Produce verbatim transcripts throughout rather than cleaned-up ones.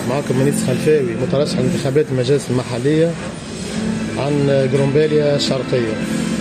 معكم منيس خلفاوي مترشح لانتخابات المجالس المحلية عن جرومباليا الشرقية.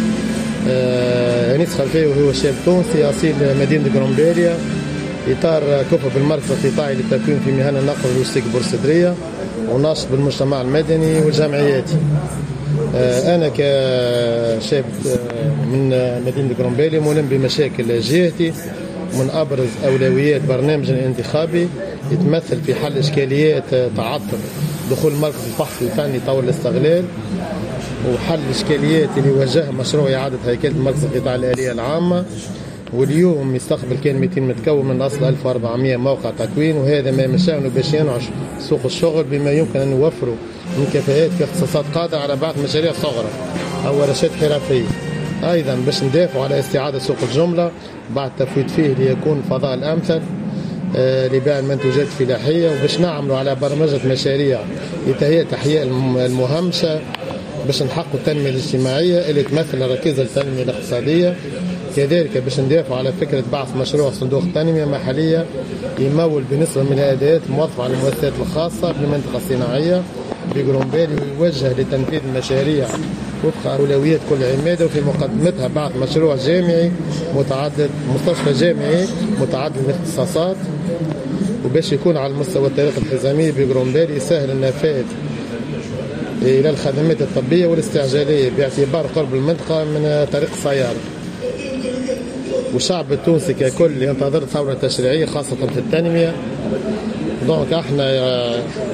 أنيس خلفاوي هو شاب تونسي أصيل مدينة جرومباليا، إطار كفء بالمركز القطاعي للتكوين في مهن النقل واللوجستيك البورصدرية، وناشط بالمجتمع المدني والجمعياتي. أنا كشاب من مدينة جرومباليا ملم بمشاكل جهتي، من أبرز أولويات برنامجنا الانتخابي يتمثل في حل إشكاليات تعطل دخول مركز البحث الفني طور الاستغلال، وحل الإشكاليات اللي واجهها مشروع إعادة هيكلة مركز القطاع الآلية العامة، واليوم يستقبل كان مئتين متكون من أصل ألف وأربعمئة موقع تكوين، وهذا ما مشاعنا باش ينعش سوق الشغل بما يمكن أن نوفروا من كفاءات في اختصاصات قادرة على بعض مشاريع صغرى أو ورشات حرفية. أيضا باش ندافعوا على استعادة سوق الجملة بعد تفويت فيه ليكون فضاء الأمثل آه لبيع المنتوجات الفلاحية، وباش نعملوا على برمجة مشاريع لتهيئة أحياء المهمشة باش نحققوا التنمية الاجتماعية اللي تمثل ركيزة التنمية الاقتصادية. كذلك باش ندافعوا على فكرة بعث مشروع صندوق تنمية محلية يمول بنسبة من الأداءات الموظفة على المؤسسات الخاصة بالمنطقة الصناعية بجرومبالي، ويوجه لتنفيذ المشاريع وفق أولويات كل عمادة، وفي مقدمتها بعث مشروع جامعي متعدد مستشفى جامعي متعدد الاختصاصات، وباش يكون على مستوى الطريق الحزامية بجرومبالي يسهل النفاذ إلى الخدمات الطبية والاستعجالية باعتبار قرب المنطقة من طريق السيارة. والشعب التونسي ككل ينتظر ثورة تشريعية خاصة في التنمية. دونك احنا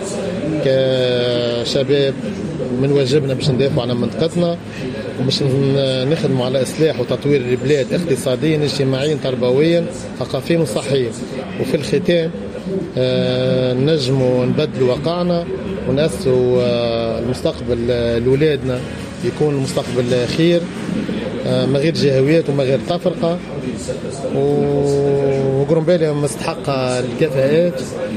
كشباب من واجبنا باش ندافعوا على منطقتنا، وباش نخدموا على إصلاح وتطوير البلاد اقتصاديا اجتماعيا تربويا ثقافيا وصحيا. وفي الختام آه نجموا نبدلوا واقعنا ونأسسوا آه المستقبل لولادنا يكون مستقبل خير آه ما غير جهويات وما غير تفرقة، وجرومباليا مستحقة الكفاءات.